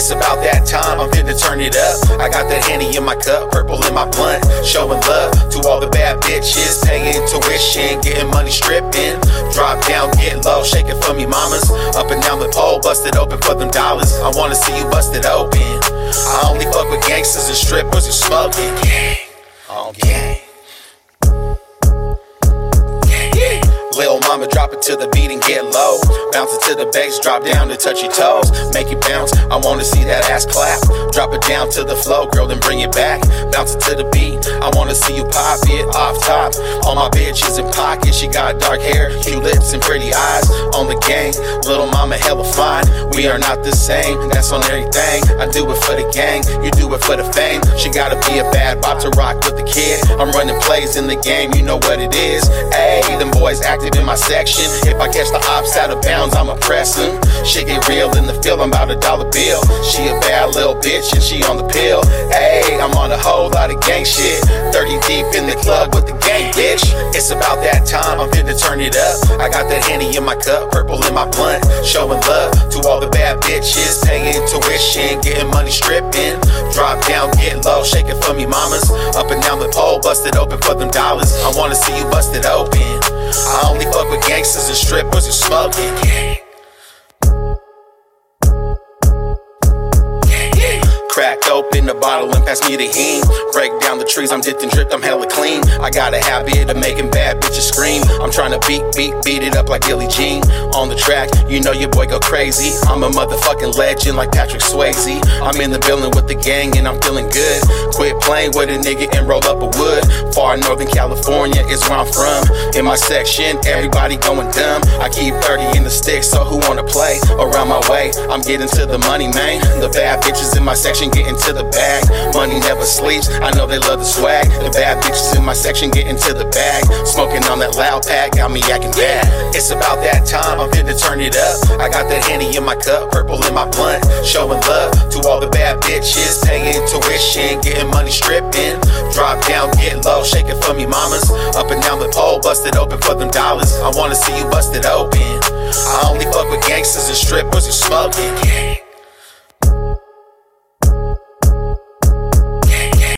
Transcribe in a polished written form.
It's about that time, I'm finna turn it up. I got that Henny in my cup, purple in my blunt. Showing love to all the bad bitches, paying tuition, getting money stripping. Drop down, get low, shake it for me mamas. Up and down the pole, bust it open for them dollars. I wanna see you bust it open. I only fuck with gangsters and strippers who smoking. Gang, on gang. Lil' mama, drop it to the beat and get low. Bounce it to the bass, drop down to touch your toes. Make it bounce, I wanna see that ass clap. Drop it down to the flow, girl, then bring it back. Bounce it to the beat, I wanna see you pop it off top. All my bitches in pockets, she got dark hair, cute lips and pretty eyes. On the gang, little mama hella fine. We are not the same, that's on everything. I do it for the gang, you do it for the fame. She gotta be a bad bop to rock with the kid. I'm running plays in the game, you know what it is. Ayy, them boys active in my section. If I catch the ops out of bounds, I'ma press him. Shit get real in the field, I'm about $1 bill. She a bad little bitch and she on the pill. Ayy, I'm on a whole lot of gang shit. 30 deep in the club with the gang, bitch. It's about that time, I'm finna turn it up. I got that Henny in my cup, purple in my blunt. Showing love to all the bad bitches, paying tuition, getting money stripping. Drop down, get low, shake it for me mamas. Up and down the pole, bust it open for them dollars. I wanna see you bust it open. I only fuck with gangsters and strippers who smoking. Crack open the bottle and pass me the heme. Break down the trees, I'm dipped and dripped, I'm hella clean. I got a habit of making bad bitches scream. I'm tryna beat it up like Billie Jean. On the track, you know your boy go crazy. I'm a motherfucking legend like Patrick Swayze. I'm in the building with the gang and I'm feeling good. Quit playing with a nigga and roll up a wood. Far Northern California is where I'm from. In my section, everybody going dumb. I keep 30 in the stick, so who wanna play? Around my way, I'm getting to the money, man. The bad bitches in my section getting to the bag. Money never sleeps, I know they love the swag. The bad bitches in my section getting to the bag. Smoking on that loud pack, got me acting bad. It's about that time, I'm finna turn it up. I got that Henny in my cup, purple in my blunt. Showing love to all the bad bitches, paying tuition, getting money stripping. Drop down, get low, shake it for me mamas. Up and down the pole, bust it open for them dollars. I wanna see you bust it open. I only fuck with gangsters and strippers who smoking.